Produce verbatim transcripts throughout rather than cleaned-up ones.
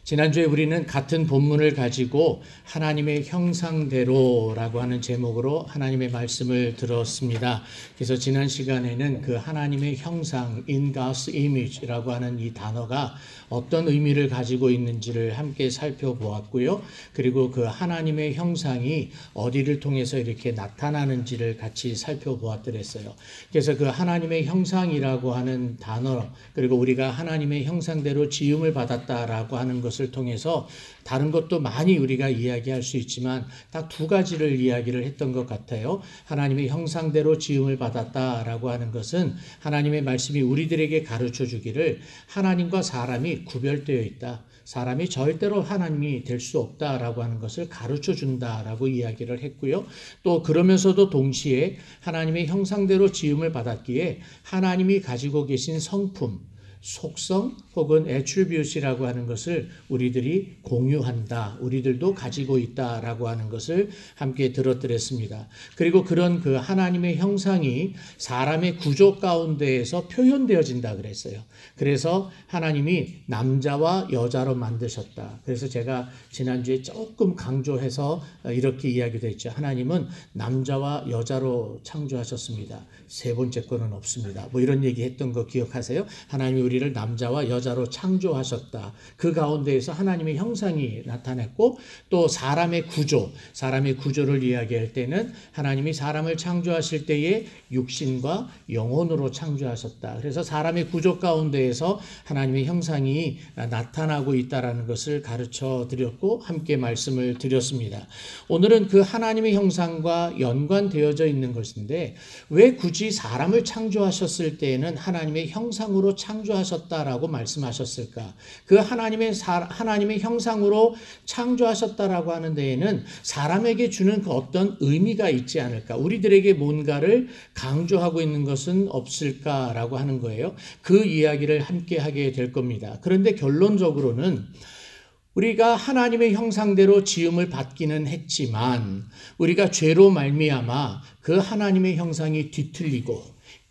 지난주에 우리는 같은 본문을 가지고 하나님의 형상대로라고 하는 제목으로 하나님의 말씀을 들었습니다. 그래서 지난 시간에는 그 하나님의 형상, in God's image라고 하는 이 단어가 어떤 의미를 가지고 있는지를 함께 살펴보았고요. 그리고 그 하나님의 형상이 어디를 통해서 이렇게 나타나는지를 같이 살펴보았더랬어요. 그래서 그 하나님의 형상이라고 하는 단어, 그리고 우리가 하나님의 형상대로 지음을 받았다라고 하는 것을 을 통해서 다른 것도 많이 우리가 이야기할 수 있지만 딱 두 가지를 이야기를 했던 것 같아요. 하나님의 형상대로 지음을 받았다라고 하는 것은 하나님의 말씀이 우리들에게 가르쳐 주기를 하나님과 사람이 구별되어 있다. 사람이 절대로 하나님이 될 수 없다라고 하는 것을 가르쳐 준다라고 이야기를 했고요. 또 그러면서도 동시에 하나님의 형상대로 지음을 받았기에 하나님이 가지고 계신 성품, 속성 혹은 애트리뷰트라고 하는 것을 우리들이 공유한다. 우리들도 가지고 있다라고 하는 것을 함께 들었더랬습니다. 그리고 그런 그 하나님의 형상이 사람의 구조 가운데에서 표현되어진다 그랬어요. 그래서 하나님이 남자와 여자로 만드셨다. 그래서 제가 지난주에 조금 강조해서 이렇게 이야기도 했죠. 하나님은 남자와 여자로 창조하셨습니다. 세 번째 거는 없습니다. 뭐 이런 얘기 했던 거 기억하세요? 하나님이 우리를 남자와 여자로 창조하셨다. 그 가운데에서 하나님의 형상이 나타났고 또 사람의 구조, 사람의 구조를 이야기할 때는 하나님이 사람을 창조하실 때에 육신과 영혼으로 창조하셨다. 그래서 사람의 구조 가운데에서 하나님의 형상이 나타나고 있다는 것을 가르쳐 드렸고 함께 말씀을 드렸습니다. 오늘은 그 하나님의 형상과 연관되어져 있는 것인데 왜 굳이 사람을 창조하셨을 때에는 하나님의 형상으로 창조하셨다라고 말씀하셨을까? 그 하나님의 사, 하나님의 형상으로 창조하셨다라고 하는 데에는 사람에게 주는 그 어떤 의미가 있지 않을까? 우리들에게 뭔가를 강조하고 있는 것은 없을까라고 하는 거예요. 그 이야기를 함께 하게 될 겁니다. 그런데 결론적으로는 우리가 하나님의 형상대로 지음을 받기는 했지만 우리가 죄로 말미암아 그 하나님의 형상이 뒤틀리고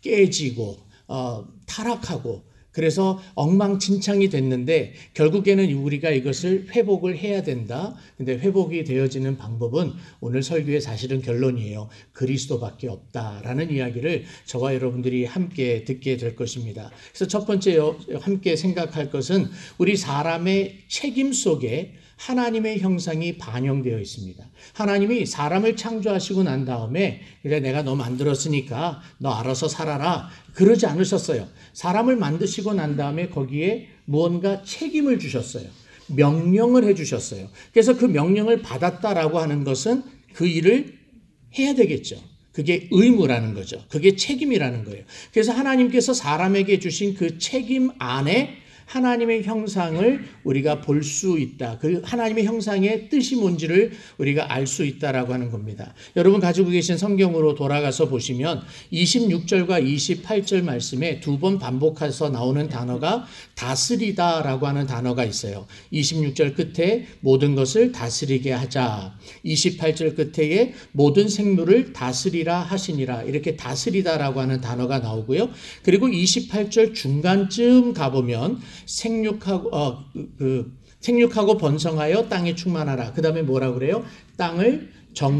깨지고 어, 타락하고 그래서 엉망진창이 됐는데 결국에는 우리가 이것을 회복을 해야 된다. 근데 회복이 되어지는 방법은 오늘 설교의 사실은 결론이에요. 그리스도밖에 없다라는 이야기를 저와 여러분들이 함께 듣게 될 것입니다. 그래서 첫 번째 함께 생각할 것은 우리 사람의 책임 속에 하나님의 형상이 반영되어 있습니다. 하나님이 사람을 창조하시고 난 다음에 그래 내가 너 만들었으니까 너 알아서 살아라 그러지 않으셨어요. 사람을 만드시고 난 다음에 거기에 무언가 책임을 주셨어요. 명령을 해주셨어요. 그래서 그 명령을 받았다라고 하는 것은 그 일을 해야 되겠죠. 그게 의무라는 거죠. 그게 책임이라는 거예요. 그래서 하나님께서 사람에게 주신 그 책임 안에 하나님의 형상을 우리가 볼 수 있다. 그 하나님의 형상의 뜻이 뭔지를 우리가 알 수 있다라고 하는 겁니다. 여러분 가지고 계신 성경으로 돌아가서 보시면 이십육 절과 이십팔 절 말씀에 두 번 반복해서 나오는 단어가 다스리다라고 하는 단어가 있어요. 이십육 절 끝에 모든 것을 다스리게 하자. 이십팔 절 끝에 모든 생물을 다스리라 하시니라. 이렇게 다스리다라고 하는 단어가 나오고요. 그리고 이십팔 절 중간쯤 가보면 생육하고 어, 그 생육하고 번성하여 땅에 충만하라. 그 다음에 뭐라 그래요? 땅을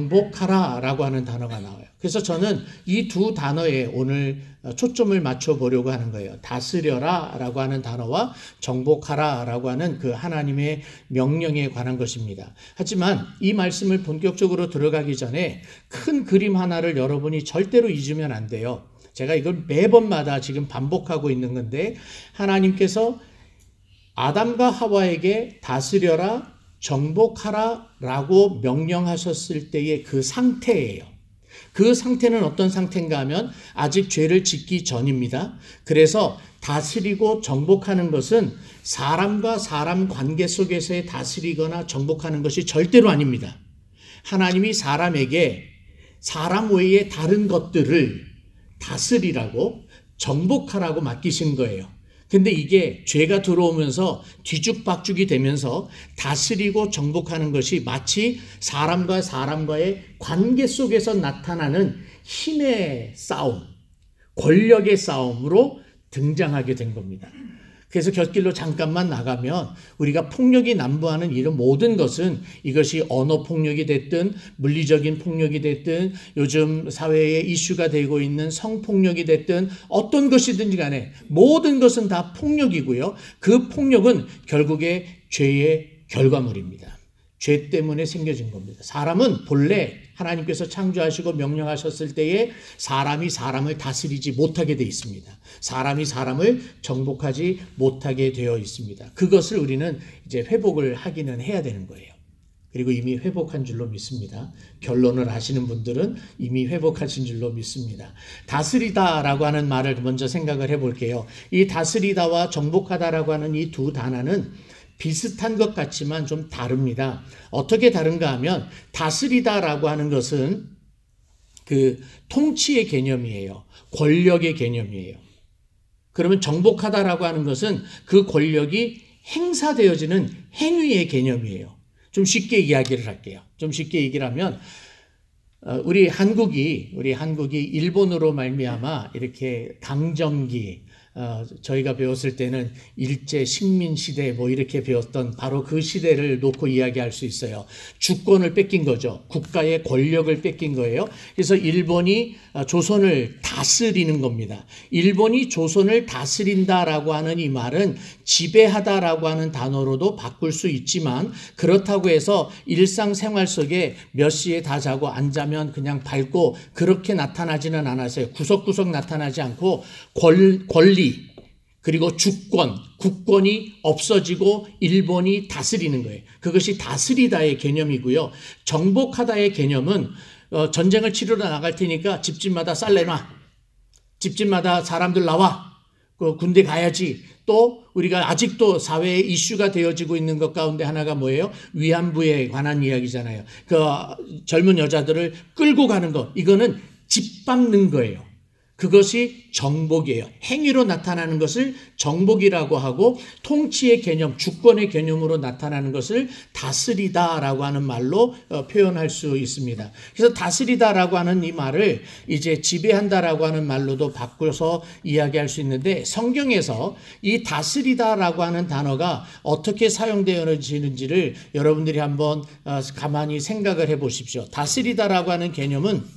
정복하라라고 하는 단어가 나와요. 그래서 저는 이 두 단어에 오늘 초점을 맞춰 보려고 하는 거예요. 다스려라라고 하는 단어와 정복하라라고 하는 그 하나님의 명령에 관한 것입니다. 하지만 이 말씀을 본격적으로 들어가기 전에 큰 그림 하나를 여러분이 절대로 잊으면 안 돼요. 제가 이걸 매번마다 지금 반복하고 있는 건데 하나님께서 아담과 하와에게 다스려라, 정복하라 라고 명령하셨을 때의 그 상태예요. 그 상태는 어떤 상태인가 하면 아직 죄를 짓기 전입니다. 그래서 다스리고 정복하는 것은 사람과 사람 관계 속에서의 다스리거나 정복하는 것이 절대로 아닙니다. 하나님이 사람에게 사람 외에 다른 것들을 다스리라고 정복하라고 맡기신 거예요. 근데 이게 죄가 들어오면서 뒤죽박죽이 되면서 다스리고 정복하는 것이 마치 사람과 사람과의 관계 속에서 나타나는 힘의 싸움, 권력의 싸움으로 등장하게 된 겁니다. 그래서 곁길로 잠깐만 나가면 우리가 폭력이 난무하는 이런 모든 것은 이것이 언어 폭력이 됐든 물리적인 폭력이 됐든 요즘 사회에 이슈가 되고 있는 성폭력이 됐든 어떤 것이든지 간에 모든 것은 다 폭력이고요. 그 폭력은 결국에 죄의 결과물입니다. 죄 때문에 생겨진 겁니다. 사람은 본래 하나님께서 창조하시고 명령하셨을 때에 사람이 사람을 다스리지 못하게 되어 있습니다. 사람이 사람을 정복하지 못하게 되어 있습니다. 그것을 우리는 이제 회복을 하기는 해야 되는 거예요. 그리고 이미 회복한 줄로 믿습니다. 결론을 아시는 분들은 이미 회복하신 줄로 믿습니다. 다스리다라고 하는 말을 먼저 생각을 해볼게요. 이 다스리다와 정복하다라고 하는 이 두 단어는 비슷한 것 같지만 좀 다릅니다. 어떻게 다른가 하면 다스리다라고 하는 것은 그 통치의 개념이에요. 권력의 개념이에요. 그러면 정복하다라고 하는 것은 그 권력이 행사되어지는 행위의 개념이에요. 좀 쉽게 이야기를 할게요. 좀 쉽게 얘기를 하면 우리 한국이 우리 한국이 일본으로 말미암아 이렇게 강점기 어, 저희가 배웠을 때는 일제 식민 시대 뭐 이렇게 배웠던 바로 그 시대를 놓고 이야기할 수 있어요. 주권을 뺏긴 거죠. 국가의 권력을 뺏긴 거예요. 그래서 일본이 조선을 다스리는 겁니다. 일본이 조선을 다스린다라고 하는 이 말은 지배하다라고 하는 단어로도 바꿀 수 있지만 그렇다고 해서 일상생활 속에 몇 시에 다 자고 안 자면 그냥 밟고 그렇게 나타나지는 않았어요. 구석구석 나타나지 않고 권, 권리 그리고 주권, 국권이 없어지고 일본이 다스리는 거예요. 그것이 다스리다의 개념이고요. 정복하다의 개념은 어, 전쟁을 치르러 나갈 테니까 집집마다 쌀 내놔. 집집마다 사람들 나와. 그 군대 가야지. 또 우리가 아직도 사회에 이슈가 되어지고 있는 것 가운데 하나가 뭐예요? 위안부에 관한 이야기잖아요. 그 젊은 여자들을 끌고 가는 것. 이거는 짓밟는 거예요. 그것이 정복이에요. 행위로 나타나는 것을 정복이라고 하고 통치의 개념, 주권의 개념으로 나타나는 것을 다스리다라고 하는 말로 표현할 수 있습니다. 그래서 다스리다라고 하는 이 말을 이제 지배한다라고 하는 말로도 바꿔서 이야기할 수 있는데 성경에서 이 다스리다라고 하는 단어가 어떻게 사용되어지는지를 여러분들이 한번 가만히 생각을 해 보십시오. 다스리다라고 하는 개념은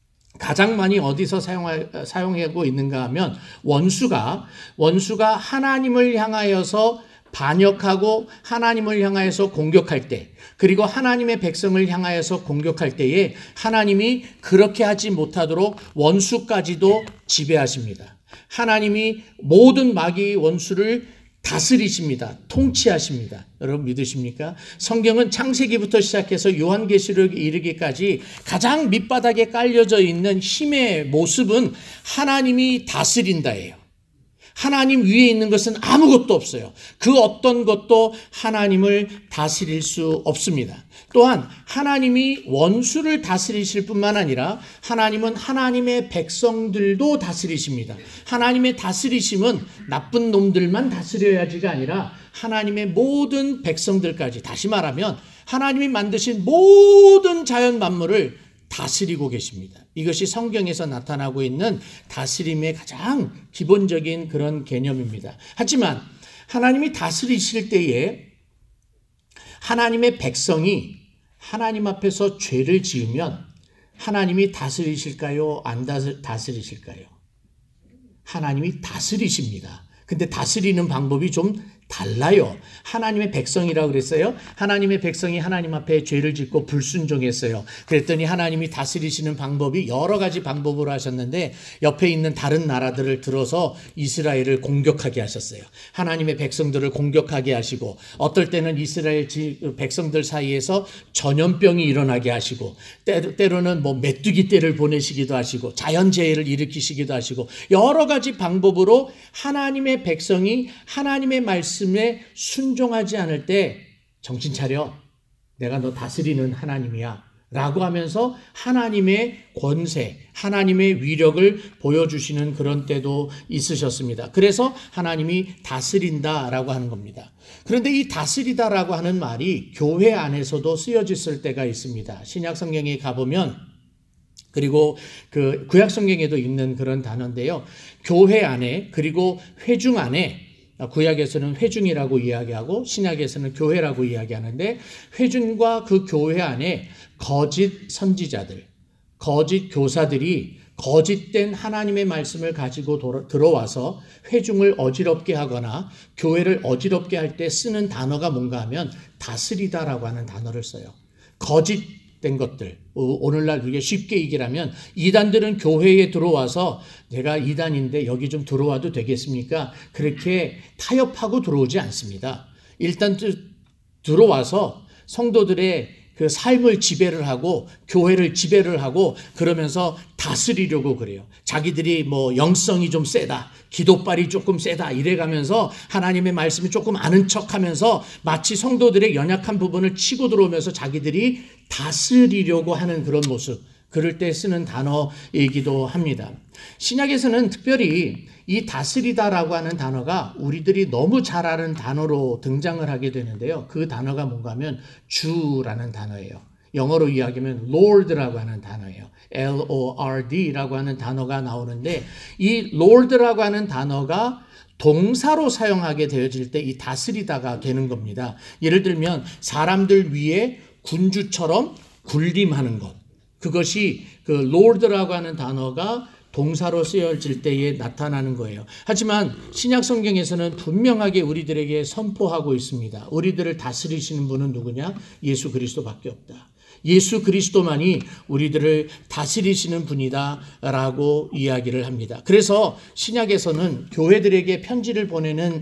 가장 많이 어디서 사용하, 사용하고 있는가 하면 원수가 원수가 하나님을 향하여서 반역하고 하나님을 향하여서 공격할 때 그리고 하나님의 백성을 향하여서 공격할 때에 하나님이 그렇게 하지 못하도록 원수까지도 지배하십니다. 하나님이 모든 마귀 원수를 다스리십니다. 통치하십니다. 여러분 믿으십니까? 성경은 창세기부터 시작해서 요한계시록에 이르기까지 가장 밑바닥에 깔려져 있는 힘의 모습은 하나님이 다스린다예요. 하나님 위에 있는 것은 아무것도 없어요. 그 어떤 것도 하나님을 다스릴 수 없습니다. 또한 하나님이 원수를 다스리실 뿐만 아니라 하나님은 하나님의 백성들도 다스리십니다. 하나님의 다스리심은 나쁜 놈들만 다스려야지가 아니라 하나님의 모든 백성들까지, 다시 말하면 하나님이 만드신 모든 자연 만물을 다스리고 계십니다. 이것이 성경에서 나타나고 있는 다스림의 가장 기본적인 그런 개념입니다. 하지만 하나님이 다스리실 때에 하나님의 백성이 하나님 앞에서 죄를 지으면 하나님이 다스리실까요? 안 다스리실까요? 하나님이 다스리십니다. 근데 다스리는 방법이 좀 달라요. 하나님의 백성이라고 그랬어요. 하나님의 백성이 하나님 앞에 죄를 짓고 불순종했어요. 그랬더니 하나님이 다스리시는 방법이 여러 가지 방법으로 하셨는데 옆에 있는 다른 나라들을 들어서 이스라엘을 공격하게 하셨어요. 하나님의 백성들을 공격하게 하시고 어떨 때는 이스라엘 백성들 사이에서 전염병이 일어나게 하시고 때로는 뭐 메뚜기 떼를 보내시기도 하시고 자연재해를 일으키시기도 하시고 여러 가지 방법으로 하나님의 백성이 하나님의 말씀 말씀에 순종하지 않을 때 정신 차려. 내가 너 다스리는 하나님이야. 라고 하면서 하나님의 권세, 하나님의 위력을 보여주시는 그런 때도 있으셨습니다. 그래서 하나님이 다스린다라고 하는 겁니다. 그런데 이 다스리다라고 하는 말이 교회 안에서도 쓰여졌을 때가 있습니다. 신약 성경에 가보면 그리고 그 구약 성경에도 있는 그런 단어인데요. 교회 안에 그리고 회중 안에 구약에서는 회중이라고 이야기하고 신약에서는 교회라고 이야기하는데, 회중과 그 교회 안에 거짓 선지자들, 거짓 교사들이 거짓된 하나님의 말씀을 가지고 돌아, 들어와서 회중을 어지럽게 하거나 교회를 어지럽게 할 때 쓰는 단어가 뭔가 하면 다스리다라고 하는 단어를 써요. 거짓된 것들, 오늘날 우리가 쉽게 얘기하면 이단들은 교회에 들어와서 내가 이단인데 여기 좀 들어와도 되겠습니까? 그렇게 타협하고 들어오지 않습니다. 일단 들어와서 성도들의 그 삶을 지배를 하고 교회를 지배를 하고 그러면서 다스리려고 그래요. 자기들이 뭐 영성이 좀 세다, 기도발이 조금 세다 이래가면서 하나님의 말씀이 조금 아는 척하면서 마치 성도들의 연약한 부분을 치고 들어오면서 자기들이 다스리려고 하는 그런 모습, 그럴 때 쓰는 단어이기도 합니다. 신약에서는 특별히 이 다스리다라고 하는 단어가 우리들이 너무 잘 아는 단어로 등장을 하게 되는데요. 그 단어가 뭔가 하면 주라는 단어예요. 영어로 이야기하면 Lord라고 하는 단어예요. 엘 오 알 디라고 하는 단어가 나오는데, 이 Lord라고 하는 단어가 동사로 사용하게 되어질 때 이 다스리다가 되는 겁니다. 예를 들면 사람들 위에 군주처럼 군림하는 것, 그것이 그 Lord라고 하는 단어가 동사로 쓰여질 때에 나타나는 거예요. 하지만 신약 성경에서는 분명하게 우리들에게 선포하고 있습니다. 우리들을 다스리시는 분은 누구냐? 예수 그리스도밖에 없다. 예수 그리스도만이 우리들을 다스리시는 분이다라고 이야기를 합니다. 그래서 신약에서는 교회들에게 편지를 보내는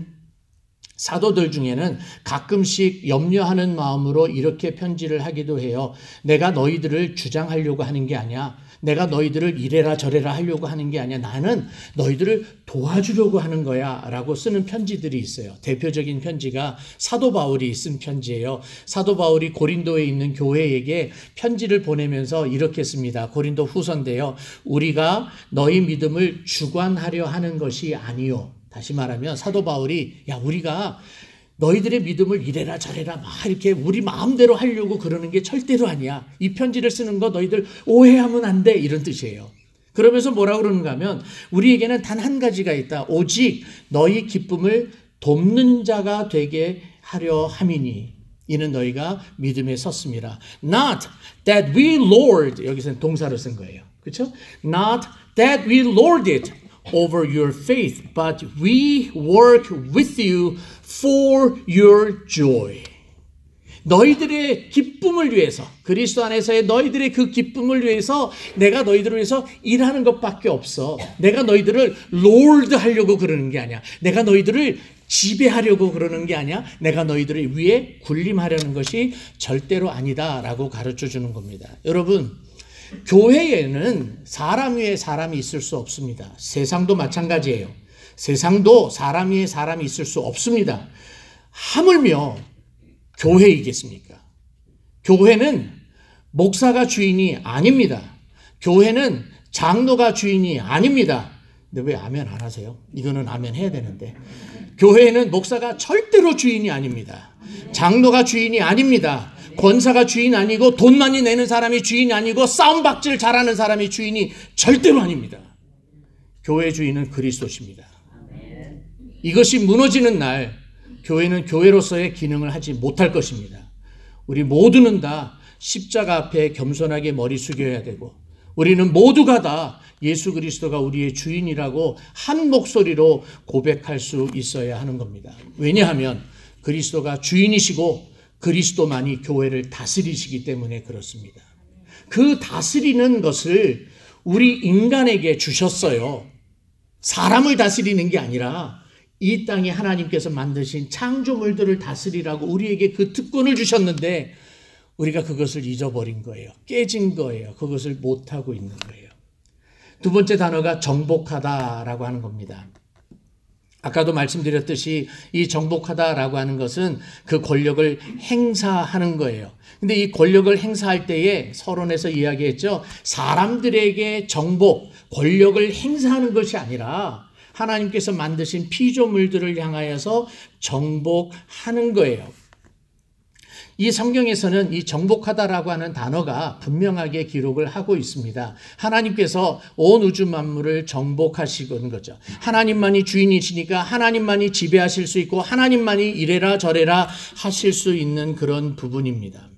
사도들 중에는 가끔씩 염려하는 마음으로 이렇게 편지를 하기도 해요. 내가 너희들을 주장하려고 하는 게 아니야. 내가 너희들을 이래라 저래라 하려고 하는 게 아니야. 나는 너희들을 도와주려고 하는 거야 라고 쓰는 편지들이 있어요. 대표적인 편지가 사도 바울이 쓴 편지예요. 사도 바울이 고린도에 있는 교회에게 편지를 보내면서 이렇게 씁니다. 고린도 후서인데요. 우리가 너희 믿음을 주관하려 하는 것이 아니요. 다시 말하면 사도 바울이 야 우리가 너희들의 믿음을 이래라 저래라 막 이렇게 우리 마음대로 하려고 그러는 게 절대로 아니야. 이 편지를 쓰는 거 너희들 오해하면 안 돼. 이런 뜻이에요. 그러면서 뭐라고 그러는가 하면 우리에게는 단 한 가지가 있다. 오직 너희 기쁨을 돕는 자가 되게 하려 함이니 이는 너희가 믿음에 섰습니다. Not that we lord, 여기서는 동사로 쓴 거예요. 그렇죠? Not that we lord it over your faith, but we work with you for your joy. 너희들의 기쁨을 위해서, 그리스도 안에서의 너희들의 그 기쁨을 위해서 내가 너희들을 위해서 일하는 것밖에 없어. 내가 너희들을 롤드 하려고 그러는 게 아니야. 내가 너희들을 지배하려고 그러는 게 아니야. 내가 너희들을 위해 군림하려는 것이 절대로 아니다라고 가르쳐 주는 겁니다. 여러분, 교회에는 사람 위에 사람이 있을 수 없습니다. 세상도 마찬가지예요. 세상도 사람 위에 사람이 있을 수 없습니다. 하물며 교회이겠습니까? 교회는 목사가 주인이 아닙니다. 교회는 장로가 주인이 아닙니다. 근데 왜 아멘 안 하세요? 이거는 아멘 해야 되는데. 교회는 목사가 절대로 주인이 아닙니다. 장로가 주인이 아닙니다. 권사가 주인 아니고 돈 많이 내는 사람이 주인이 아니고 싸움박질 잘하는 사람이 주인이 절대로 아닙니다. 교회 주인은 그리스도십니다. 이것이 무너지는 날 교회는 교회로서의 기능을 하지 못할 것입니다. 우리 모두는 다 십자가 앞에 겸손하게 머리 숙여야 되고 우리는 모두가 다 예수 그리스도가 우리의 주인이라고 한 목소리로 고백할 수 있어야 하는 겁니다. 왜냐하면 그리스도가 주인이시고 그리스도만이 교회를 다스리시기 때문에 그렇습니다. 그 다스리는 것을 우리 인간에게 주셨어요. 사람을 다스리는 게 아니라 이 땅에 하나님께서 만드신 창조물들을 다스리라고 우리에게 그 특권을 주셨는데 우리가 그것을 잊어버린 거예요. 깨진 거예요. 그것을 못하고 있는 거예요. 두 번째 단어가 정복하다라고 하는 겁니다. 아까도 말씀드렸듯이 이 정복하다라고 하는 것은 그 권력을 행사하는 거예요. 근데 이 권력을 행사할 때에 서론에서 이야기했죠. 사람들에게 정복, 권력을 행사하는 것이 아니라 하나님께서 만드신 피조물들을 향하여서 정복하는 거예요. 이 성경에서는 이 정복하다라고 하는 단어가 분명하게 기록을 하고 있습니다. 하나님께서 온 우주 만물을 정복하시는 거죠. 하나님만이 주인이시니까 하나님만이 지배하실 수 있고 하나님만이 이래라 저래라 하실 수 있는 그런 부분입니다.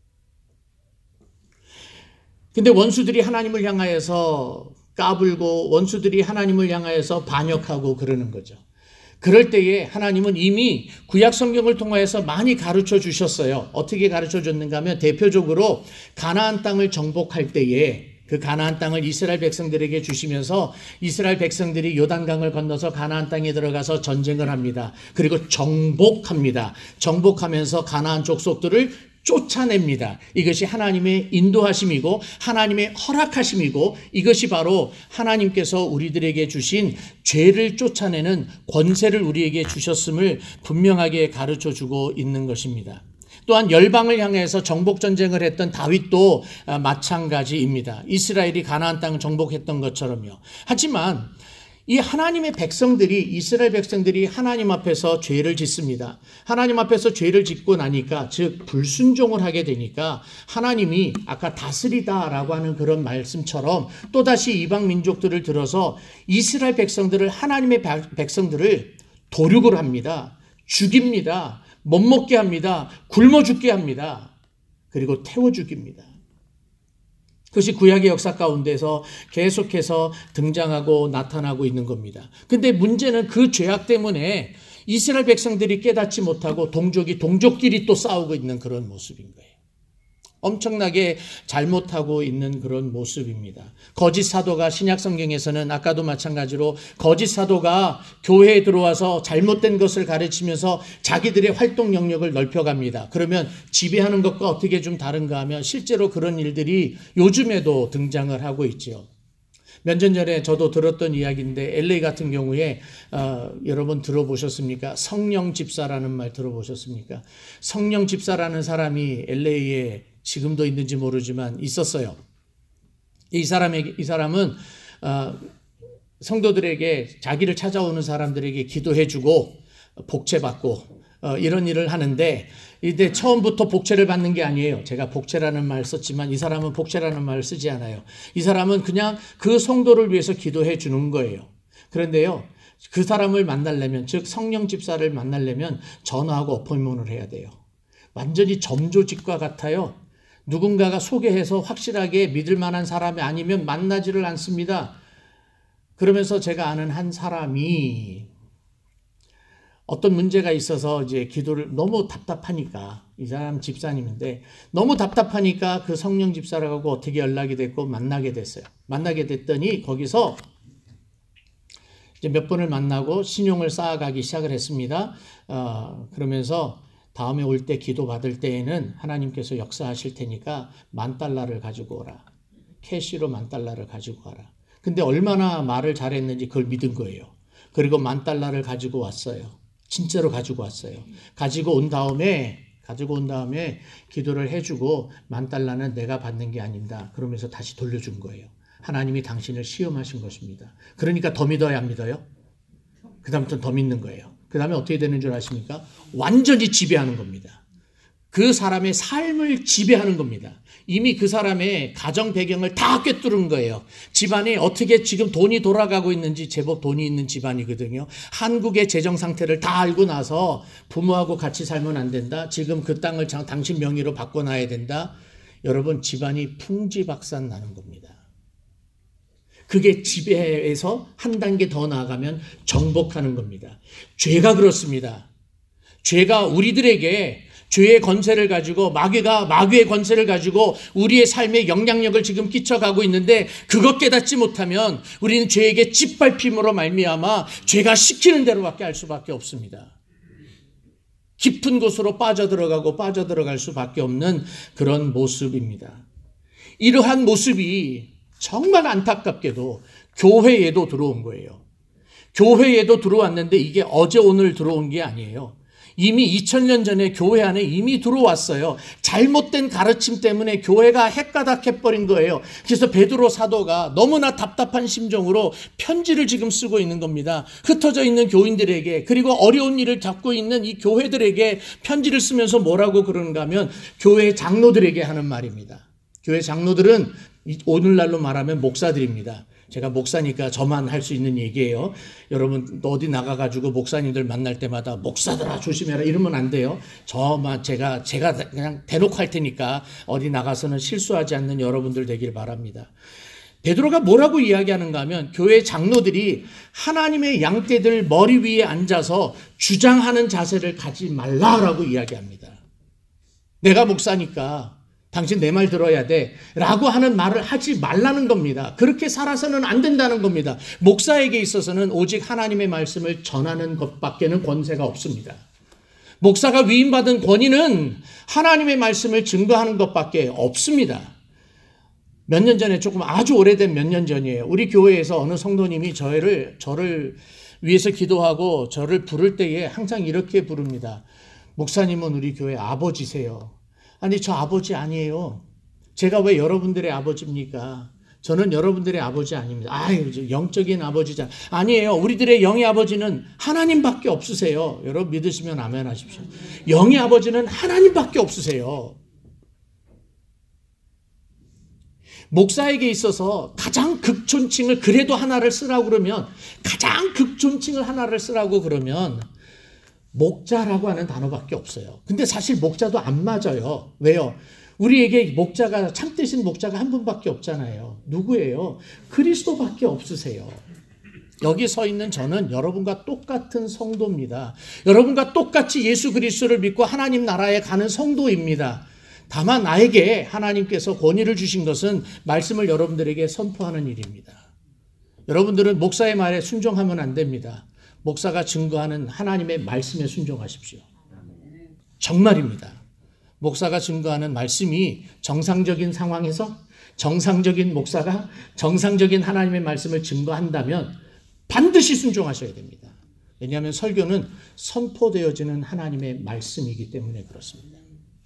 근데 원수들이 하나님을 향하여서 까불고 원수들이 하나님을 향하여서 반역하고 그러는 거죠. 그럴 때에 하나님은 이미 구약 성경을 통하여서 많이 가르쳐 주셨어요. 어떻게 가르쳐 줬는가 하면 대표적으로 가나안 땅을 정복할 때에 그 가나안 땅을 이스라엘 백성들에게 주시면서 이스라엘 백성들이 요단강을 건너서 가나안 땅에 들어가서 전쟁을 합니다. 그리고 정복합니다. 정복하면서 가나안 족속들을 쫓아냅니다. 이것이 하나님의 인도하심이고 하나님의 허락하심이고 이것이 바로 하나님께서 우리들에게 주신 죄를 쫓아내는 권세를 우리에게 주셨음을 분명하게 가르쳐주고 있는 것입니다. 또한 열방을 향해서 정복전쟁을 했던 다윗도 마찬가지입니다. 이스라엘이 가나안 땅을 정복했던 것처럼요. 하지만 이 하나님의 백성들이 이스라엘 백성들이 하나님 앞에서 죄를 짓습니다. 하나님 앞에서 죄를 짓고 나니까 즉 불순종을 하게 되니까 하나님이 아까 다스리다라고 하는 그런 말씀처럼 또다시 이방 민족들을 들어서 이스라엘 백성들을 하나님의 백성들을 도륙을 합니다. 죽입니다. 못 먹게 합니다. 굶어 죽게 합니다. 그리고 태워 죽입니다. 그것이 구약의 역사 가운데서 계속해서 등장하고 나타나고 있는 겁니다. 근데 문제는 그 죄악 때문에 이스라엘 백성들이 깨닫지 못하고 동족이 동족끼리 또 싸우고 있는 그런 모습인 거예요. 엄청나게 잘못하고 있는 그런 모습입니다. 거짓 사도가 신약 성경에서는 아까도 마찬가지로 거짓 사도가 교회에 들어와서 잘못된 것을 가르치면서 자기들의 활동 영역을 넓혀갑니다. 그러면 지배하는 것과 어떻게 좀 다른가 하면 실제로 그런 일들이 요즘에도 등장을 하고 있죠. 몇 년 전에 저도 들었던 이야기인데 엘에이 같은 경우에 어, 여러분 들어보셨습니까? 성령 집사라는 말 들어보셨습니까? 성령 집사라는 사람이 엘에이에 지금도 있는지 모르지만 있었어요. 이 사람에게 이 사람은 어, 성도들에게 자기를 찾아오는 사람들에게 기도해주고 복채받고 어, 이런 일을 하는데 이때 처음부터 복채를 받는 게 아니에요. 제가 복채라는 말 썼지만 이 사람은 복채라는 말을 쓰지 않아요. 이 사람은 그냥 그 성도를 위해서 기도해 주는 거예요. 그런데요, 그 사람을 만나려면 즉 성령 집사를 만나려면 전화하고 어포인트먼트를 해야 돼요. 완전히 점조직과 같아요. 누군가가 소개해서 확실하게 믿을 만한 사람이 아니면 만나지를 않습니다. 그러면서 제가 아는 한 사람이 어떤 문제가 있어서 이제 기도를 너무 답답하니까 이 사람 집사님인데 너무 답답하니까 그 성령 집사라고 어떻게 연락이 됐고 만나게 됐어요. 만나게 됐더니 거기서 이제 몇 번을 만나고 신용을 쌓아가기 시작을 했습니다. 어, 그러면서 다음에 올 때 기도 받을 때에는 하나님께서 역사하실 테니까 만 달러를 가지고 오라. 캐시로 만 달러를 가지고 가라. 근데 얼마나 말을 잘했는지 그걸 믿은 거예요. 그리고 만 달러를 가지고 왔어요. 진짜로 가지고 왔어요. 가지고 온 다음에 가지고 온 다음에 기도를 해주고 만 달러는 내가 받는 게 아닙니다. 그러면서 다시 돌려준 거예요. 하나님이 당신을 시험하신 것입니다. 그러니까 더 믿어야 안 믿어요? 그 다음부터는 더 믿는 거예요. 그 다음에 어떻게 되는 줄 아십니까? 완전히 지배하는 겁니다. 그 사람의 삶을 지배하는 겁니다. 이미 그 사람의 가정 배경을 다 꿰뚫은 거예요. 집안이 어떻게 지금 돈이 돌아가고 있는지 제법 돈이 있는 집안이거든요. 한국의 재정 상태를 다 알고 나서 부모하고 같이 살면 안 된다. 지금 그 땅을 당신 명의로 바꿔놔야 된다. 여러분 집안이 풍지박산 나는 겁니다. 그게 지배에서 한 단계 더 나아가면 정복하는 겁니다. 죄가 그렇습니다. 죄가 우리들에게 죄의 권세를 가지고 마귀가 마귀의 권세를 가지고 우리의 삶에 영향력을 지금 끼쳐가고 있는데 그것 깨닫지 못하면 우리는 죄에게 짓밟힘으로 말미암아 죄가 시키는 대로밖에 할 수밖에 없습니다. 깊은 곳으로 빠져들어가고 빠져들어갈 수밖에 없는 그런 모습입니다. 이러한 모습이 정말 안타깝게도 교회에도 들어온 거예요. 교회에도 들어왔는데 이게 어제 오늘 들어온 게 아니에요. 이미 이천 년 전에 교회 안에 이미 들어왔어요. 잘못된 가르침 때문에 교회가 헷가닥해버린 거예요. 그래서 베드로 사도가 너무나 답답한 심정으로 편지를 지금 쓰고 있는 겁니다. 흩어져 있는 교인들에게, 그리고 어려운 일을 겪고 있는 이 교회들에게 편지를 쓰면서 뭐라고 그러는가 하면 교회 장로들에게 하는 말입니다. 교회 장로들은 오늘날로 말하면 목사들입니다. 제가 목사니까 저만 할 수 있는 얘기예요. 여러분 어디 나가가지고 목사님들 만날 때마다 목사들아 조심해라 이러면 안 돼요. 저만 제가 제가 그냥 대놓고 할 테니까 어디 나가서는 실수하지 않는 여러분들 되길 바랍니다. 베드로가 뭐라고 이야기하는가 하면 교회 장로들이 하나님의 양떼들 머리 위에 앉아서 주장하는 자세를 가지 말라라고 이야기합니다. 내가 목사니까 당신 내 말 들어야 돼 라고 하는 말을 하지 말라는 겁니다. 그렇게 살아서는 안 된다는 겁니다. 목사에게 있어서는 오직 하나님의 말씀을 전하는 것밖에는 권세가 없습니다. 목사가 위임받은 권위는 하나님의 말씀을 증거하는 것밖에 없습니다. 몇 년 전에, 조금 아주 오래된 몇 년 전이에요. 우리 교회에서 어느 성도님이 저를, 저를 위해서 기도하고 저를 부를 때에 항상 이렇게 부릅니다. 목사님은 우리 교회 아버지세요. 아니, 저 아버지 아니에요. 제가 왜 여러분들의 아버지입니까? 저는 여러분들의 아버지 아닙니다. 아유, 영적인 아버지자. 아니에요. 우리들의 영의 아버지는 하나님밖에 없으세요. 여러분 믿으시면 아멘 하십시오. 영의 아버지는 하나님밖에 없으세요. 목사에게 있어서 가장 극존칭을 그래도 하나를 쓰라고 그러면, 가장 극존칭을 하나를 쓰라고 그러면 목자라고 하는 단어밖에 없어요. 근데 사실 목자도 안 맞아요. 왜요? 우리에게 목자가, 참되신 목자가 한 분밖에 없잖아요. 누구예요? 그리스도밖에 없으세요. 여기 서 있는 저는 여러분과 똑같은 성도입니다. 여러분과 똑같이 예수 그리스도를 믿고 하나님 나라에 가는 성도입니다. 다만 나에게 하나님께서 권위를 주신 것은 말씀을 여러분들에게 선포하는 일입니다. 여러분들은 목사의 말에 순종하면 안 됩니다. 목사가 증거하는 하나님의 말씀에 순종하십시오. 정말입니다. 목사가 증거하는 말씀이 정상적인 상황에서 정상적인 목사가 정상적인 하나님의 말씀을 증거한다면 반드시 순종하셔야 됩니다. 왜냐하면 설교는 선포되어지는 하나님의 말씀이기 때문에 그렇습니다.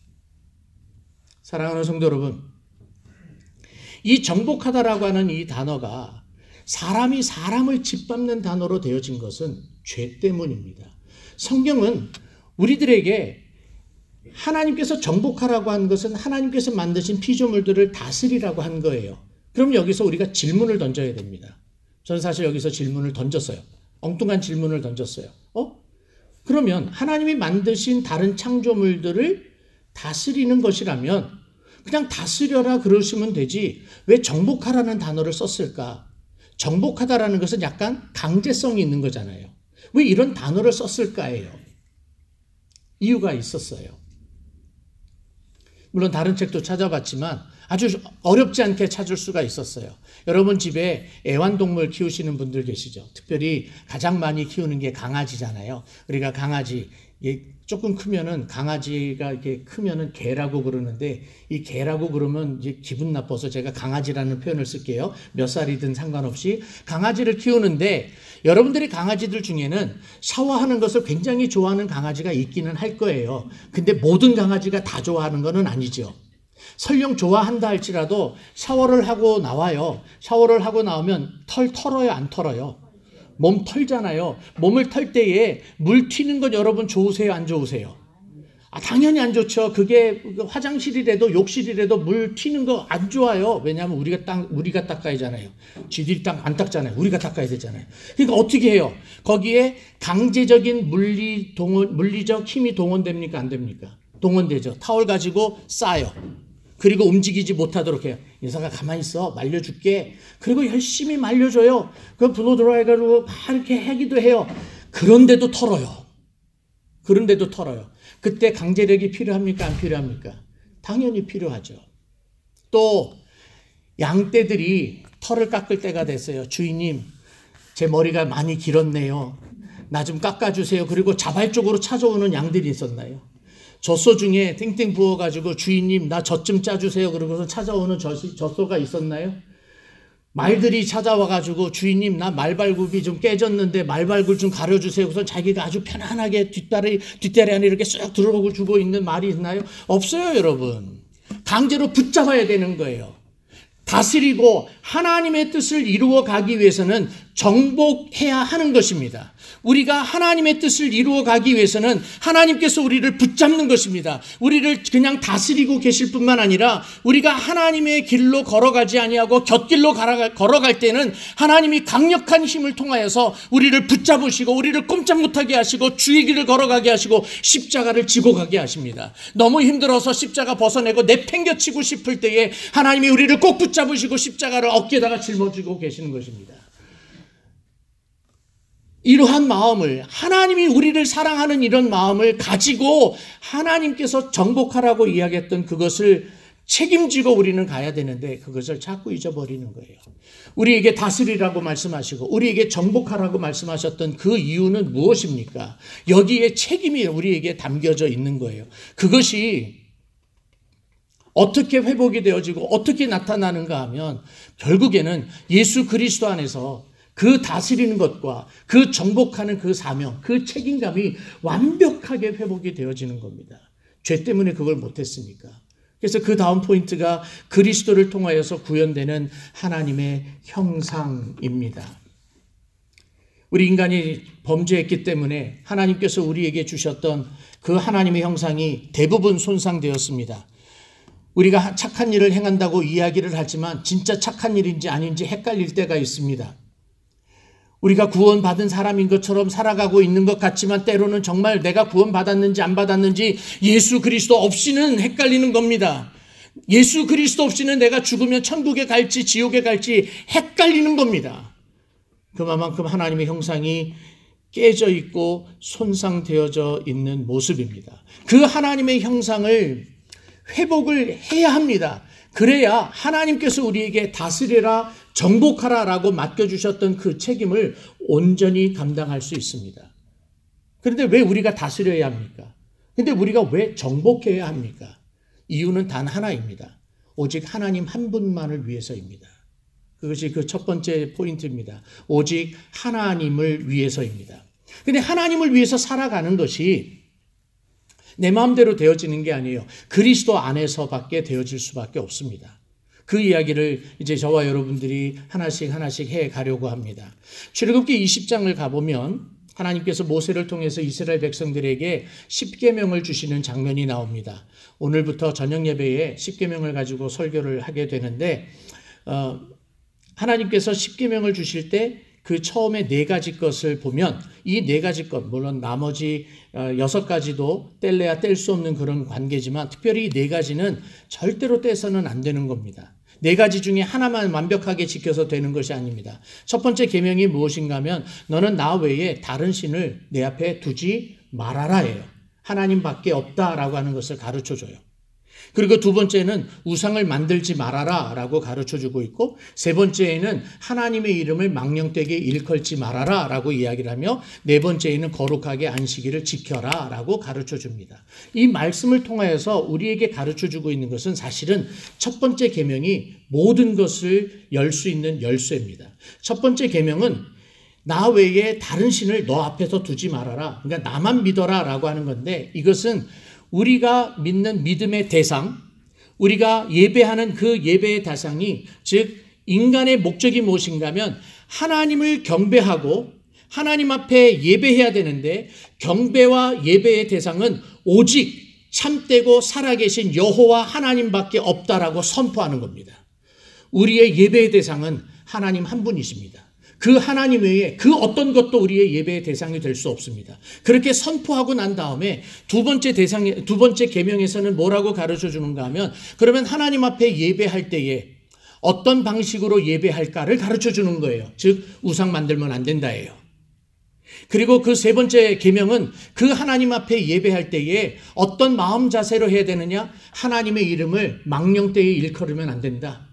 사랑하는 성도 여러분, 이 정복하다라고 하는 이 단어가 사람이 사람을 짓밟는 단어로 되어진 것은 죄 때문입니다. 성경은 우리들에게 하나님께서 정복하라고 한 것은 하나님께서 만드신 피조물들을 다스리라고 한 거예요. 그럼 여기서 우리가 질문을 던져야 됩니다. 저는 사실 여기서 질문을 던졌어요. 엉뚱한 질문을 던졌어요. 어? 그러면 하나님이 만드신 다른 창조물들을 다스리는 것이라면 그냥 다스려라 그러시면 되지 왜 정복하라는 단어를 썼을까? 정복하다라는 것은 약간 강제성이 있는 거잖아요. 왜 이런 단어를 썼을까예요? 이유가 있었어요. 물론 다른 책도 찾아봤지만 아주 어렵지 않게 찾을 수가 있었어요. 여러분 집에 애완동물 키우시는 분들 계시죠? 특별히 가장 많이 키우는 게 강아지잖아요. 우리가 강아지 조금 크면은 강아지가 이렇게 크면은 개라고 그러는데 이 개라고 그러면 이제 기분 나빠서 제가 강아지라는 표현을 쓸게요. 몇 살이든 상관없이 강아지를 키우는데 여러분들이 강아지들 중에는 샤워하는 것을 굉장히 좋아하는 강아지가 있기는 할 거예요. 근데 모든 강아지가 다 좋아하는 건 아니죠. 설령 좋아한다 할지라도 샤워를 하고 나와요. 샤워를 하고 나오면 털 털어요, 안 털어요? 몸 털잖아요. 몸을 털 때에 물 튀는 건 여러분 좋으세요, 안 좋으세요? 아, 당연히 안 좋죠. 그게 화장실이라도 욕실이라도 물 튀는 거 안 좋아요. 왜냐하면 우리가 딱 우리가 닦아야 하잖아요. 쥐들이 딱 안 닦잖아요. 우리가 닦아야 되잖아요. 그러니까 어떻게 해요? 거기에 강제적인 물리 동원 물리적 힘이 동원됩니까, 안 됩니까? 동원되죠. 타월 가지고 싸요. 그리고 움직이지 못하도록 해요. 인사가 가만히 있어. 말려줄게. 그리고 열심히 말려줘요. 그 분호 들어와가지고 막 이렇게 하기도 해요. 그런데도 털어요. 그런데도 털어요. 그때 강제력이 필요합니까? 안 필요합니까? 당연히 필요하죠. 또 양떼들이 털을 깎을 때가 됐어요. 주인님, 제 머리가 많이 길었네요. 나 좀 깎아주세요. 그리고 자발적으로 찾아오는 양들이 있었나요? 젖소 중에 땡땡 부어가지고 주인님 나 젖 좀 짜주세요. 그러고서 찾아오는 젖, 젖소가 있었나요? 말들이 찾아와가지고 주인님 나 말발굽이 좀 깨졌는데 말발굽 좀 가려주세요. 그래서 자기가 아주 편안하게 뒷다리, 뒷다리 안에 이렇게 쑥 들어오고 주고 있는 말이 있나요? 없어요, 여러분. 강제로 붙잡아야 되는 거예요. 다스리고 하나님의 뜻을 이루어 가기 위해서는 정복해야 하는 것입니다. 우리가 하나님의 뜻을 이루어 가기 위해서는 하나님께서 우리를 붙잡는 것입니다. 우리를 그냥 다스리고 계실 뿐만 아니라 우리가 하나님의 길로 걸어가지 아니하고 곁길로 걸어갈 때는 하나님이 강력한 힘을 통하여서 우리를 붙잡으시고 우리를 꼼짝 못하게 하시고 주의 길을 걸어가게 하시고 십자가를 지고 가게 하십니다. 너무 힘들어서 십자가 벗어내고 내팽겨치고 싶을 때에 하나님이 우리를 꼭 붙잡으시고 십자가를 어깨에다가 짊어지고 계시는 것입니다. 이러한 마음을, 하나님이 우리를 사랑하는 이런 마음을 가지고 하나님께서 정복하라고 이야기했던 그것을 책임지고 우리는 가야 되는데 그것을 자꾸 잊어버리는 거예요. 우리에게 다스리라고 말씀하시고 우리에게 정복하라고 말씀하셨던 그 이유는 무엇입니까? 여기에 책임이 우리에게 담겨져 있는 거예요. 그것이 어떻게 회복이 되어지고 어떻게 나타나는가 하면 결국에는 예수 그리스도 안에서 그 다스리는 것과 그 정복하는 그 사명, 그 책임감이 완벽하게 회복이 되어지는 겁니다. 죄 때문에 그걸 못했으니까. 그래서 그 다음 포인트가 그리스도를 통하여서 구현되는 하나님의 형상입니다. 우리 인간이 범죄했기 때문에 하나님께서 우리에게 주셨던 그 하나님의 형상이 대부분 손상되었습니다. 우리가 착한 일을 행한다고 이야기를 하지만 진짜 착한 일인지 아닌지 헷갈릴 때가 있습니다. 우리가 구원받은 사람인 것처럼 살아가고 있는 것 같지만 때로는 정말 내가 구원받았는지 안 받았는지 예수 그리스도 없이는 헷갈리는 겁니다. 예수 그리스도 없이는 내가 죽으면 천국에 갈지 지옥에 갈지 헷갈리는 겁니다. 그만큼 하나님의 형상이 깨져 있고 손상되어져 있는 모습입니다. 그 하나님의 형상을 회복을 해야 합니다. 그래야 하나님께서 우리에게 다스리라 정복하라 라고 맡겨주셨던 그 책임을 온전히 감당할 수 있습니다. 그런데 왜 우리가 다스려야 합니까? 근데 우리가 왜 정복해야 합니까? 이유는 단 하나입니다. 오직 하나님 한 분만을 위해서입니다. 그것이 그 첫 번째 포인트입니다. 오직 하나님을 위해서입니다. 근데 하나님을 위해서 살아가는 것이 내 마음대로 되어지는 게 아니에요. 그리스도 안에서밖에 되어질 수밖에 없습니다. 그 이야기를 이제 저와 여러분들이 하나씩 하나씩 해 가려고 합니다. 출애굽기 이십 장을 가보면 하나님께서 모세를 통해서 이스라엘 백성들에게 십계명을 주시는 장면이 나옵니다. 오늘부터 저녁 예배에 십계명을 가지고 설교를 하게 되는데 어, 하나님께서 십계명을 주실 때 그 처음에 네 가지 것을 보면 이 네 가지 것, 물론 나머지 여섯 가지도 뗄래야 뗄 수 없는 그런 관계지만 특별히 이 네 가지는 절대로 떼서는 안 되는 겁니다. 네 가지 중에 하나만 완벽하게 지켜서 되는 것이 아닙니다. 첫 번째 계명이 무엇인가 하면 너는 나 외에 다른 신을 내 앞에 두지 말아라예요. 하나님밖에 없다라고 하는 것을 가르쳐줘요. 그리고 두 번째는 우상을 만들지 말아라 라고 가르쳐주고 있고 세 번째에는 하나님의 이름을 망령되게 일컬지 말아라 라고 이야기를 하며 네 번째에는 거룩하게 안식일을 지켜라 라고 가르쳐줍니다. 이 말씀을 통하여서 우리에게 가르쳐주고 있는 것은 사실은 첫 번째 계명이 모든 것을 열 수 있는 열쇠입니다. 첫 번째 계명은 나 외에 다른 신을 너 앞에서 두지 말아라. 그러니까 나만 믿어라 라고 하는 건데 이것은 우리가 믿는 믿음의 대상, 우리가 예배하는 그 예배의 대상이 즉 인간의 목적이 무엇인가 하면 하나님을 경배하고 하나님 앞에 예배해야 되는데 경배와 예배의 대상은 오직 참되고 살아계신 여호와 하나님밖에 없다라고 선포하는 겁니다. 우리의 예배의 대상은 하나님 한 분이십니다. 그 하나님 외에 그 어떤 것도 우리의 예배의 대상이 될 수 없습니다. 그렇게 선포하고 난 다음에 두 번째 대상, 두 번째 계명에서는 뭐라고 가르쳐 주는가 하면 그러면 하나님 앞에 예배할 때에 어떤 방식으로 예배할까를 가르쳐 주는 거예요. 즉 우상 만들면 안 된다예요. 그리고 그 세 번째 계명은 그 하나님 앞에 예배할 때에 어떤 마음 자세로 해야 되느냐? 하나님의 이름을 망령되이 일컬으면 안 된다.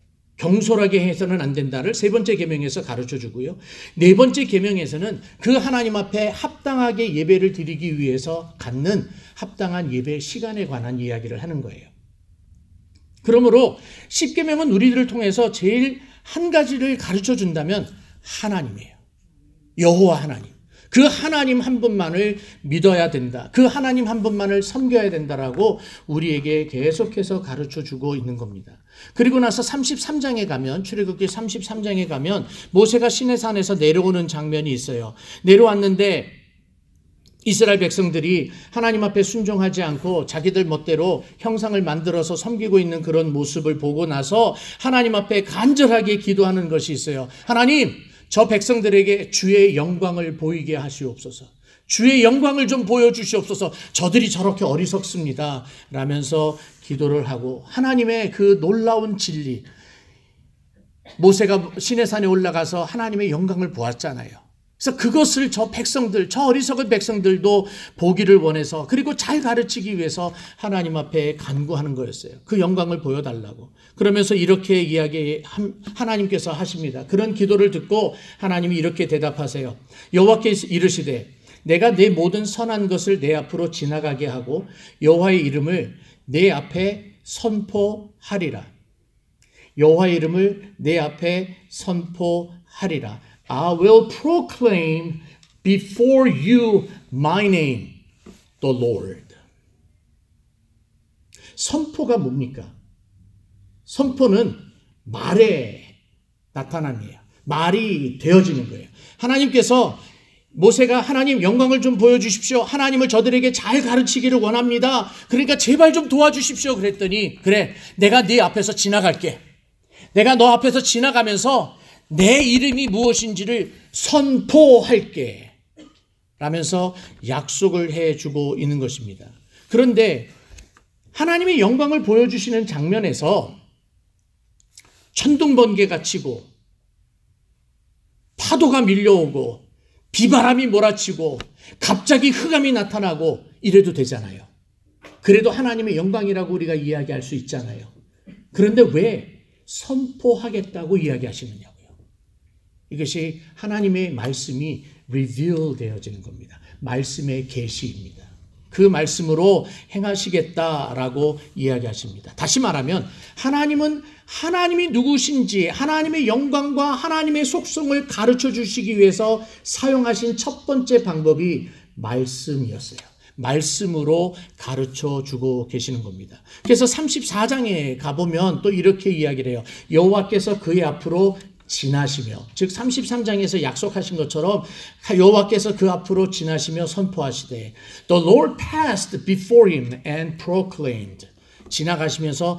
경솔하게 해서는 안 된다를 세 번째 계명에서 가르쳐 주고요. 네 번째 계명에서는 그 하나님 앞에 합당하게 예배를 드리기 위해서 갖는 합당한 예배 시간에 관한 이야기를 하는 거예요. 그러므로 십계명은 우리들을 통해서 제일 한 가지를 가르쳐 준다면 하나님이에요. 여호와 하나님. 그 하나님 한 분만을 믿어야 된다. 그 하나님 한 분만을 섬겨야 된다라고 우리에게 계속해서 가르쳐 주고 있는 겁니다. 그리고 나서 삼십삼 장에 가면, 출애굽기 삼십삼 장에 가면 모세가 시내산에서 내려오는 장면이 있어요. 내려왔는데 이스라엘 백성들이 하나님 앞에 순종하지 않고 자기들 멋대로 형상을 만들어서 섬기고 있는 그런 모습을 보고 나서 하나님 앞에 간절하게 기도하는 것이 있어요. 하나님, 저 백성들에게 주의 영광을 보이게 하시옵소서. 주의 영광을 좀 보여주시옵소서. 저들이 저렇게 어리석습니다. 라면서 기도를 하고 하나님의 그 놀라운 진리, 모세가 시내산에 올라가서 하나님의 영광을 보았잖아요. 그래서 그것을 저 백성들, 저 어리석은 백성들도 보기를 원해서, 그리고 잘 가르치기 위해서 하나님 앞에 간구하는 거였어요. 그 영광을 보여달라고. 그러면서 이렇게 이야기, 하나님께서 하십니다. 그런 기도를 듣고 하나님이 이렇게 대답하세요. 여호와께서 이르시되 내가 내 모든 선한 것을 내 앞으로 지나가게 하고 여호와의 이름을 내 앞에 선포하리라. 여호와의 이름을 내 앞에 선포하리라. I will proclaim before you my name, the Lord. 선포가 뭡니까? 선포는 말에 나타남이에요. 말이 되어지는 거예요. 하나님께서 모세가 하나님 영광을 좀 보여주십시오. 하나님을 저들에게 잘 가르치기를 원합니다. 그러니까 제발 좀 도와주십시오. 그랬더니 그래, 내가 네 앞에서 지나갈게. 내가 너 앞에서 지나가면서 내 이름이 무엇인지를 선포할게. 라면서 약속을 해주고 있는 것입니다. 그런데 하나님의 영광을 보여주시는 장면에서 천둥번개가 치고 파도가 밀려오고 비바람이 몰아치고 갑자기 흑암이 나타나고 이래도 되잖아요. 그래도 하나님의 영광이라고 우리가 이야기할 수 있잖아요. 그런데 왜 선포하겠다고 이야기하시느냐고요. 이것이 하나님의 말씀이 reveal 되어지는 겁니다. 말씀의 계시입니다. 그 말씀으로 행하시겠다라고 이야기하십니다. 다시 말하면 하나님은 하나님이 누구신지, 하나님의 영광과 하나님의 속성을 가르쳐 주시기 위해서 사용하신 첫 번째 방법이 말씀이었어요. 말씀으로 가르쳐 주고 계시는 겁니다. 그래서 삼십사 장에 가보면 또 이렇게 이야기를 해요. 여호와께서 그의 앞으로 지나시며, 즉 삼십삼 장에서 약속하신 것처럼 여호와께서 그 앞으로 지나시며 선포하시되 The Lord passed before him and proclaimed. 지나가시면서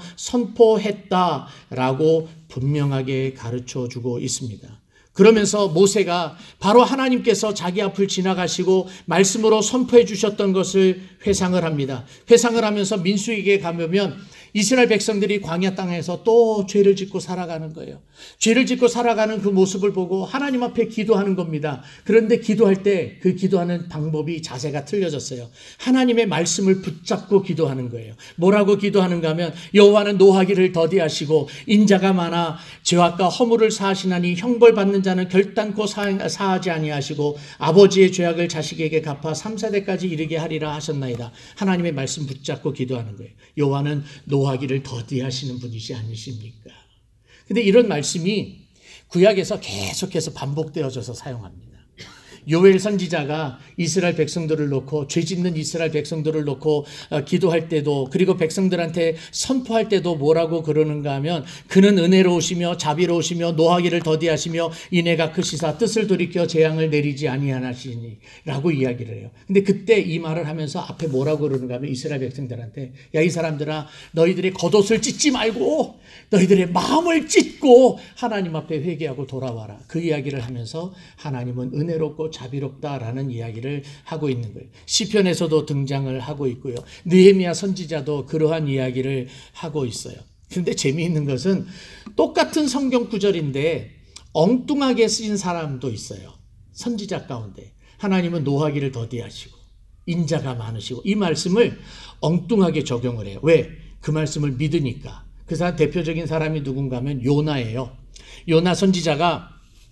선포했다라고 분명하게 가르쳐 주고 있습니다. 그러면서 모세가 바로 하나님께서 자기 앞을 지나가시고 말씀으로 선포해 주셨던 것을 회상을 합니다. 회상을 하면서 민수기에 가보면 이스라엘 백성들이 광야 땅에서 또 죄를 짓고 살아가는 거예요. 죄를 짓고 살아가는 그 모습을 보고 하나님 앞에 기도하는 겁니다. 그런데 기도할 때 그 기도하는 방법이, 자세가 틀려졌어요. 하나님의 말씀을 붙잡고 기도하는 거예요. 뭐라고 기도하는가 하면 여호와는 노하기를 더디하시고 인자가 많아 죄악과 허물을 사하시나니 형벌받는 자는 결단코 사하지 아니하시고 아버지의 죄악을 자식에게 갚아 삼 세대까지 이르게 하리라 하셨나이다. 하나님의 말씀 붙잡고 기도하는 거예요. 여호와는 노하기를 더디하시는 분이시 아니십니까? 근데 이런 말씀이 구약에서 계속해서 반복되어져서 사용합니다. 요엘 선지자가 이스라엘 백성들을 놓고, 죄 짓는 이스라엘 백성들을 놓고 기도할 때도, 그리고 백성들한테 선포할 때도 뭐라고 그러는가 하면 그는 은혜로우시며 자비로우시며 노하기를 더디하시며 인애가 크시사 뜻을 돌이켜 재앙을 내리지 아니하시니 라고 이야기를 해요. 근데 그때 이 말을 하면서 앞에 뭐라고 그러는가 하면 이스라엘 백성들한테 야, 이 사람들아, 너희들의 겉옷을 찢지 말고 너희들의 마음을 찢고 하나님 앞에 회개하고 돌아와라. 그 이야기를 하면서 하나님은 은혜롭고 자비롭다라는 이야기를 하고 있는 거예요. 시편에서도 등장을 하고 있고요. 느헤미야 선지자도 그러한 이야기를 하고 있어요. 그런데 재미있는 것은 똑같은 성경 구절인데 엉뚱하게 쓰인 사람도 있어요. 선지자 가운데. 하나님은 노하기를 더디하시고 인자가 많으시고, 이 말씀을 엉뚱하게 적용을 해요. 왜? 그 말씀을 믿으니까. 그 사람 대표적인 사람이 누군가 하면 요나예요. 요나 선지자가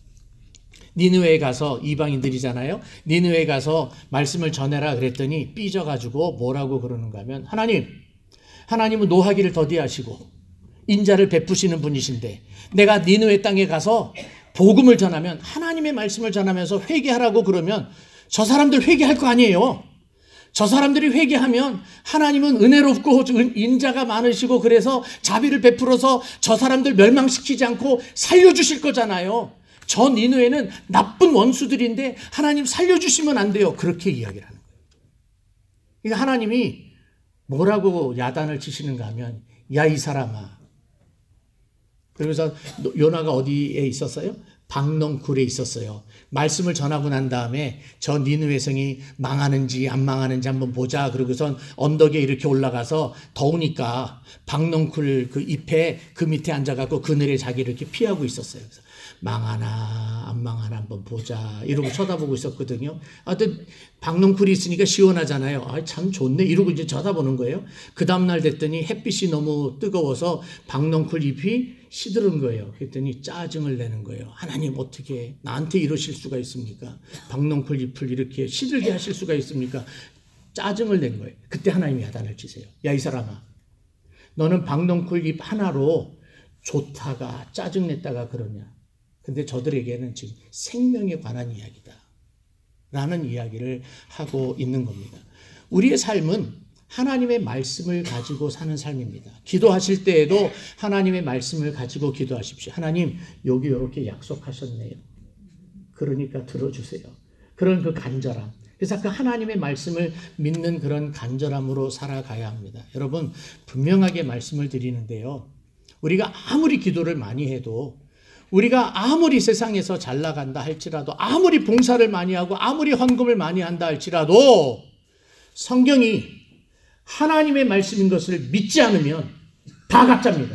니느웨에 가서, 이방인들이잖아요. 니느웨에 가서 말씀을 전해라 그랬더니 삐져가지고 뭐라고 그러는가 하면 하나님, 하나님은 노하기를 더디하시고 인자를 베푸시는 분이신데 내가 니느웨 땅에 가서 복음을 전하면, 하나님의 말씀을 전하면서 회개하라고 그러면 저 사람들 회개할 거 아니에요. 저 사람들이 회개하면 하나님은 은혜롭고 인자가 많으시고 그래서 자비를 베풀어서 저 사람들 멸망시키지 않고 살려주실 거잖아요. 저 니느웨는 나쁜 원수들인데 하나님 살려주시면 안 돼요. 그렇게 이야기를 하는 거예요. 그러니까 하나님이 뭐라고 야단을 치시는가 하면, 야 이 사람아. 그러면서 요나가 어디에 있었어요? 박넝쿨에 있었어요. 말씀을 전하고 난 다음에 저 니느웨 성이 망하는지 안 망하는지 한번 보자. 그러고선 언덕에 이렇게 올라가서 더우니까 박넝쿨 그 잎에 그 밑에 앉아갖고 그늘에 자기를 이렇게 피하고 있었어요. 그래서 망하나 안 망하나 한번 보자 이러고 쳐다보고 있었거든요. 하여튼 박넝쿨이 있으니까 시원하잖아요. 아, 참 좋네 이러고 이제 쳐다보는 거예요. 그 다음날 됐더니 햇빛이 너무 뜨거워서 박넝쿨 잎이 시드른 거예요. 그랬더니 짜증을 내는 거예요. 하나님 어떻게 나한테 이러실 수가 있습니까? 박넝쿨 잎을 이렇게 시들게 하실 수가 있습니까? 짜증을 낸 거예요. 그때 하나님이 야단을 치세요. 야 이 사람아, 너는 박넝쿨 잎 하나로 좋다가 짜증냈다가 그러냐? 근데 저들에게는 지금 생명에 관한 이야기다 라는 이야기를 하고 있는 겁니다. 우리의 삶은 하나님의 말씀을 가지고 사는 삶입니다. 기도하실 때에도 하나님의 말씀을 가지고 기도하십시오. 하나님 여기 이렇게 약속하셨네요. 그러니까 들어주세요. 그런 그 간절함. 그래서 그 하나님의 말씀을 믿는 그런 간절함으로 살아가야 합니다. 여러분 분명하게 말씀을 드리는데요. 우리가 아무리 기도를 많이 해도, 우리가 아무리 세상에서 잘 나간다 할지라도, 아무리 봉사를 많이 하고 아무리 헌금을 많이 한다 할지라도 성경이 하나님의 말씀인 것을 믿지 않으면 다 가짜입니다.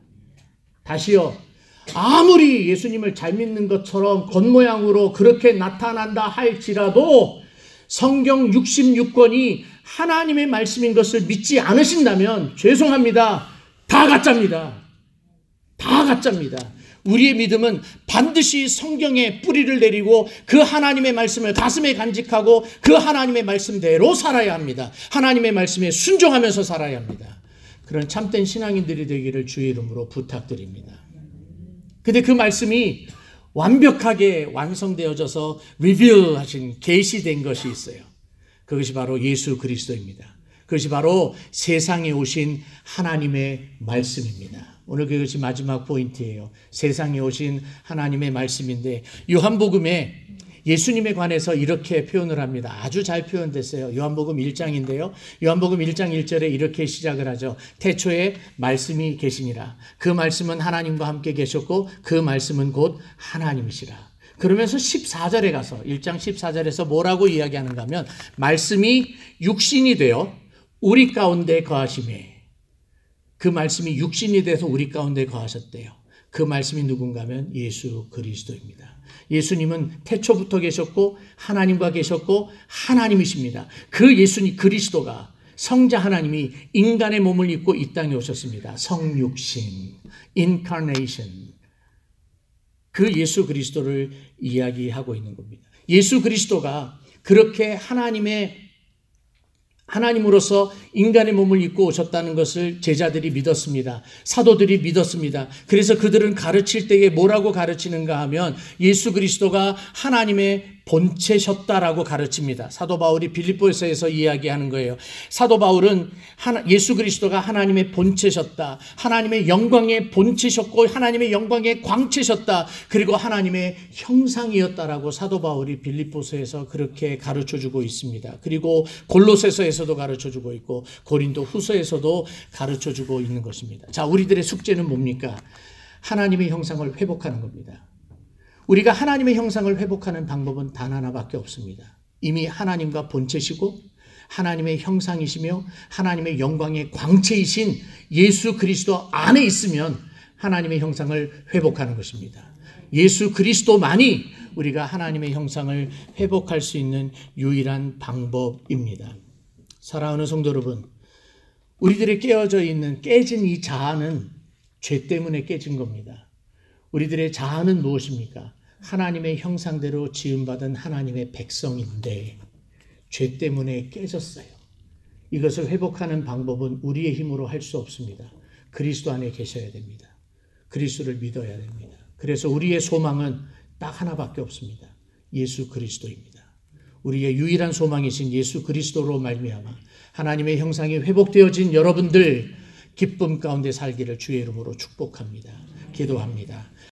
다시요. 아무리 예수님을 잘 믿는 것처럼 겉모양으로 그렇게 나타난다 할지라도 성경 육십육 권이 하나님의 말씀인 것을 믿지 않으신다면 죄송합니다. 다 가짜입니다. 다 가짜입니다. 우리의 믿음은 반드시 성경에 뿌리를 내리고 그 하나님의 말씀을 가슴에 간직하고 그 하나님의 말씀대로 살아야 합니다. 하나님의 말씀에 순종하면서 살아야 합니다. 그런 참된 신앙인들이 되기를 주의 이름으로 부탁드립니다. 근데 그 말씀이 완벽하게 완성되어져서 리빌하신, 계시된 것이 있어요. 그것이 바로 예수 그리스도입니다. 그것이 바로 세상에 오신 하나님의 말씀입니다. 오늘 그것이 마지막 포인트예요. 세상에 오신 하나님의 말씀인데, 요한복음에 예수님에 관해서 이렇게 표현을 합니다. 아주 잘 표현됐어요. 요한복음 일 장인데요. 요한복음 일 장 일 절에 이렇게 시작을 하죠. 태초에 말씀이 계시니라. 그 말씀은 하나님과 함께 계셨고 그 말씀은 곧 하나님이시라. 그러면서 십사 절에 가서, 일 장 십사 절에서 뭐라고 이야기하는가 하면, 말씀이 육신이 되어 우리 가운데 거하심에, 그 말씀이 육신이 돼서 우리 가운데 거하셨대요. 그 말씀이 누군가 하면 예수 그리스도입니다. 예수님은 태초부터 계셨고 하나님과 계셨고 하나님이십니다. 그 예수님 그리스도가, 성자 하나님이 인간의 몸을 입고 이 땅에 오셨습니다. 성육신, incarnation. 그 예수 그리스도를 이야기하고 있는 겁니다. 예수 그리스도가 그렇게 하나님의 하나님으로서 인간의 몸을 입고 오셨다는 것을 제자들이 믿었습니다. 사도들이 믿었습니다. 그래서 그들은 가르칠 때에 뭐라고 가르치는가 하면 예수 그리스도가 하나님의 본체셨다라고 가르칩니다. 사도 바울이 빌립보서에서 이야기하는 거예요. 사도 바울은 하나, 예수 그리스도가 하나님의 본체셨다. 하나님의 영광의 본체셨고 하나님의 영광의 광채셨다. 그리고 하나님의 형상이었다라고 사도 바울이 빌립보서에서 그렇게 가르쳐주고 있습니다. 그리고 골로새서에서도 가르쳐주고 있고 고린도 후서에서도 가르쳐주고 있는 것입니다. 자, 우리들의 숙제는 뭡니까? 하나님의 형상을 회복하는 겁니다. 우리가 하나님의 형상을 회복하는 방법은 단 하나밖에 없습니다. 이미 하나님과 본체시고 하나님의 형상이시며 하나님의 영광의 광채이신 예수 그리스도 안에 있으면 하나님의 형상을 회복하는 것입니다. 예수 그리스도만이 우리가 하나님의 형상을 회복할 수 있는 유일한 방법입니다. 사랑하는 성도 여러분, 우리들의 깨어져 있는, 깨진 이 자아는 죄 때문에 깨진 겁니다. 우리들의 자아는 무엇입니까? 하나님의 형상대로 지음받은 하나님의 백성인데 죄 때문에 깨졌어요. 이것을 회복하는 방법은 우리의 힘으로 할 수 없습니다. 그리스도 안에 계셔야 됩니다. 그리스도를 믿어야 됩니다. 그래서 우리의 소망은 딱 하나밖에 없습니다. 예수 그리스도입니다. 우리의 유일한 소망이신 예수 그리스도로 말미암아 하나님의 형상이 회복되어진 여러분들 기쁨 가운데 살기를 주의 이름으로 축복합니다. 기도합니다.